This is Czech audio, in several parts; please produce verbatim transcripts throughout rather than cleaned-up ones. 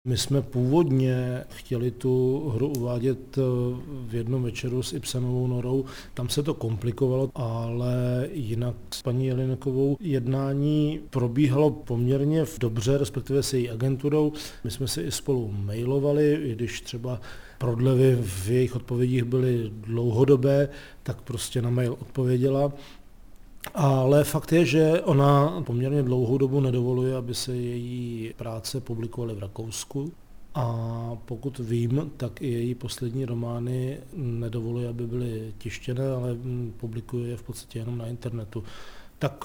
My jsme původně chtěli tu hru uvádět v jednom večeru s Ibsenovou Norou, tam se to komplikovalo, ale jinak s paní Jelínkovou jednání probíhalo poměrně dobře, respektive s její agenturou. My jsme si i spolu mailovali, i když třeba prodlevy v jejich odpovědích byly dlouhodobé, tak prostě na mail odpověděla. Ale fakt je, že ona poměrně dlouhou dobu nedovoluje, aby se její práce publikovaly v Rakousku. A pokud vím, tak i její poslední romány nedovoluje, aby byly tištěné, ale publikuje je v podstatě jenom na internetu. Tak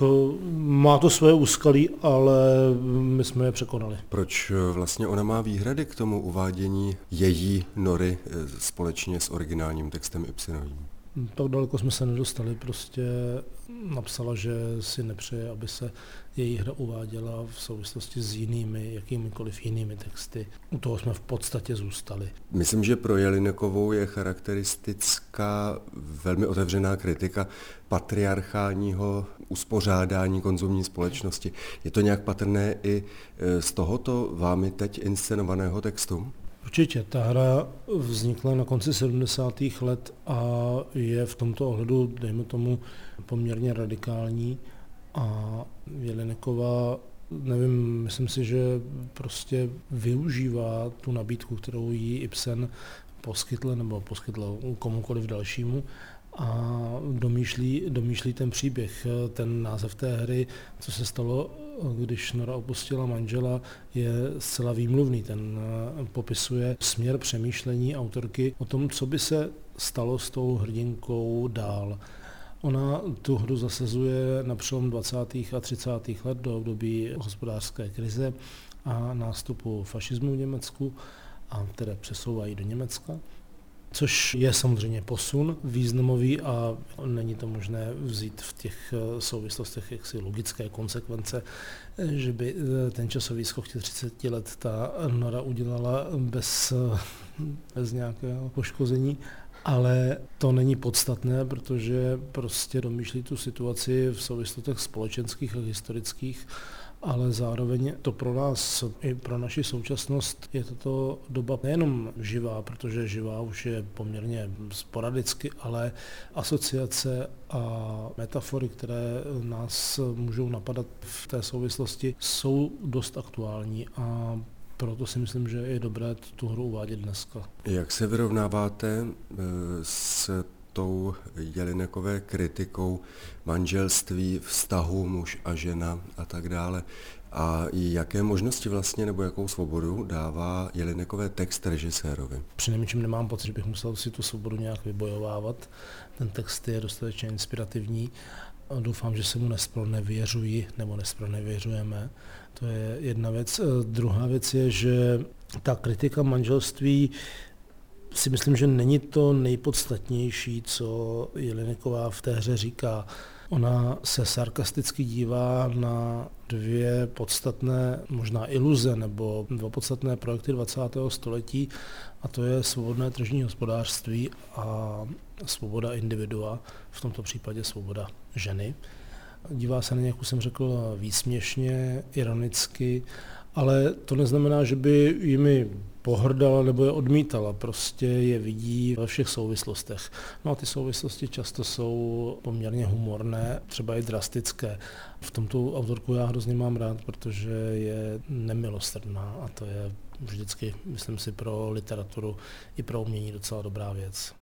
má to svoje úskalí, ale my jsme je překonali. Proč vlastně ona má výhrady k tomu uvádění její Nory společně s originálním textem Ibsenovým? Tak daleko jsme se nedostali, prostě napsala, že si nepřeje, aby se její hra uváděla v souvislosti s jinými, jakýmikoliv jinými texty. U toho jsme v podstatě zůstali. Myslím, že pro Jelínkovou je charakteristická velmi otevřená kritika patriarchálního uspořádání konzumní společnosti. Je to nějak patrné i z tohoto vámi teď inscenovaného textu? Určitě, ta hra vznikla na konci sedmdesátých let a je v tomto ohledu, dejme tomu, poměrně radikální. A Jelínková, nevím, myslím si, že prostě využívá tu nabídku, kterou jí Ibsen poskytl nebo poskytl komukoliv dalšímu a domýšlí, domýšlí ten příběh. Ten název té hry, co se stalo, když Nora opustila manžela, je zcela výmluvný. Ten popisuje směr přemýšlení autorky o tom, co by se stalo s tou hrdinkou dál. Ona tu hru zasazuje na přelom dvacátých a třicátých let do období hospodářské krize a nástupu fašismu v Německu, a které přesouvají do Německa. Což je samozřejmě posun významový a není to možné vzít v těch souvislostech jaksi logické konsekvence, že by ten časový skok těch třiceti let ta Nora udělala bez, bez nějakého poškození. Ale to není podstatné, protože prostě domýšlí tu situaci v souvislostech společenských a historických, ale zároveň to pro nás i pro naši současnost je tato doba nejenom živá, protože živá už je poměrně sporadicky, ale asociace a metafory, které nás můžou napadat v té souvislosti, jsou dost aktuální a proto si myslím, že je dobré tu hru uvádět dneska. Jak se vyrovnáváte s tou Jelínkové kritikou manželství, vztahu muž a žena a tak dále? A jaké možnosti vlastně nebo jakou svobodu dává Jelínkové text režisérovi? Přinejmenším nemám pocit, že bych musel si tu svobodu nějak vybojovávat. Ten text je dostatečně inspirativní. Doufám, že se mu nespronevěřuji nebo nespronevěřujeme. To je jedna věc. Druhá věc je, že ta kritika manželství si myslím, že není to nejpodstatnější, co Jelínková v té hře říká. Ona se sarkasticky dívá na dvě podstatné, možná iluze, nebo dva podstatné projekty dvacátého století, a to je svobodné tržní hospodářství a svoboda individua, v tomto případě svoboda ženy. Dívá se na ně, jak už jsem řekl, výsměšně, ironicky, ale to neznamená, že by jimi pohrdala nebo je odmítala, prostě je vidí ve všech souvislostech. No a ty souvislosti často jsou poměrně humorné, třeba i drastické. V tomto autorku já hrozně mám rád, protože je nemilosrdná a to je vždycky, myslím si, pro literaturu i pro umění docela dobrá věc.